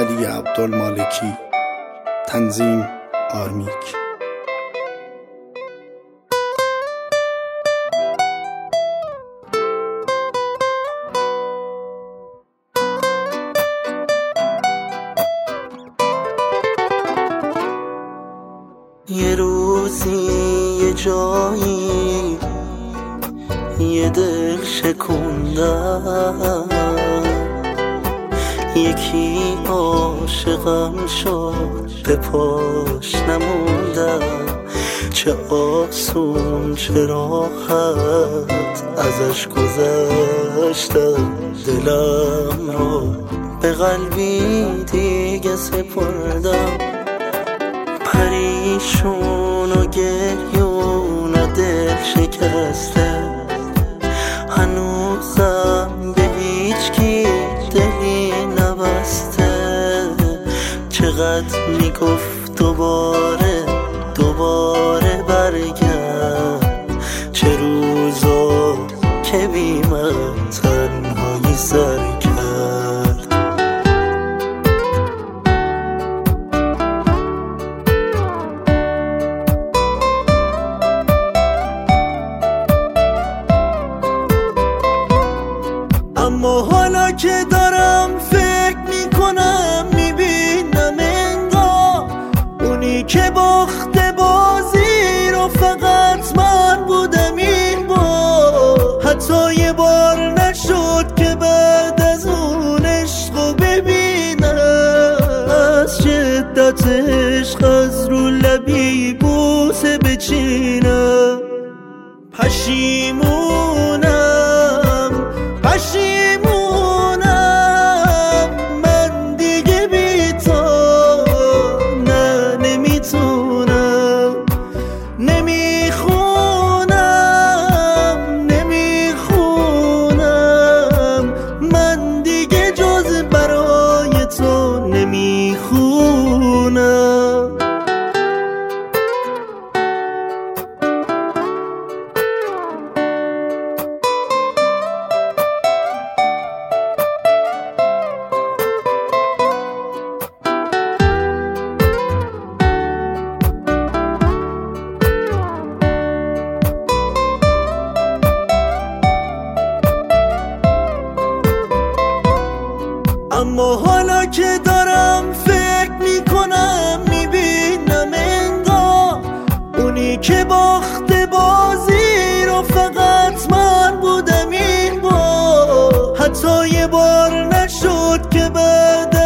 علی عبدالمالکی. تنظیم آرمیک. یه روزی یه جایی یه دل شکوندم، یکی عاشقم شد به پاش نموندم. چه آسون چه راحت ازش گذشتم، دلم رو به قلبی دیگه سپردم. پریشون و گریون و دل شکسته، هنوزم به هیچ کی دلی نبسته. چقدر میگفت دوباره برگرد، چه روزا که بی من تنهایی سر کرد. اما حالا که دارم فکر میکنم، میبینم انگار اونی که باخته بازی رو فقط من بودم این بار. حتی یه بار نشد که بعد از اون عشق رو ببینم، از شدت عشق از رو لبی بوسه بچینم. پشیمونم من دیگه بی تو نه نمیتونم. نمیخونم من دیگه جز برای تو نمیخونم. اما حالا که دارم فکر میکنم، میبینم انگار اونی که باخته بازی رو فقط من بودم این بار. حتی یه بار نشد که بعد